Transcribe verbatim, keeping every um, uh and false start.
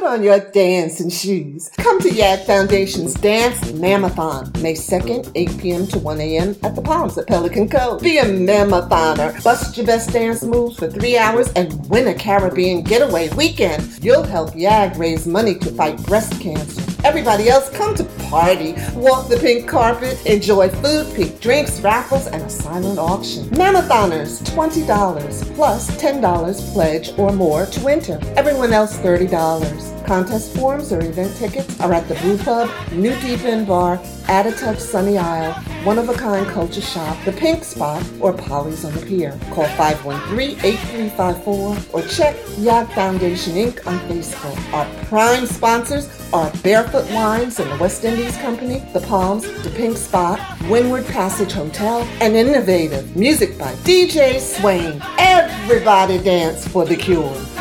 Put on your dancing shoes. Come to Yag Foundation's Dance Mammothon, May second, eight p.m. to one a.m. at the Palms at Pelican Cove. Be a mammothoner. Bust your best dance moves for three hours and win a Caribbean getaway weekend. You'll help Yag raise money to fight breast cancer. Everybody else, come to party. Walk the pink carpet, enjoy food, pink drinks, raffles, and a silent auction. Mammothoners, twenty dollars plus ten dollars pledge or more to enter. Everyone else, thirty dollars. Contest forms or event tickets are at the Brew Pub, New Deep End Bar, Add a Touch Sunny Isle, One of a Kind Culture Shop, The Pink Spot, or Polly's on the Pier. Call five one three, eight three five four or check Yag Foundation Incorporated on Facebook. Our prime sponsors are Barefoot Wines and the West Indies Company, The Palms, The Pink Spot, Windward Passage Hotel, and Innovative music by D J Swain. Everybody dance for the cure.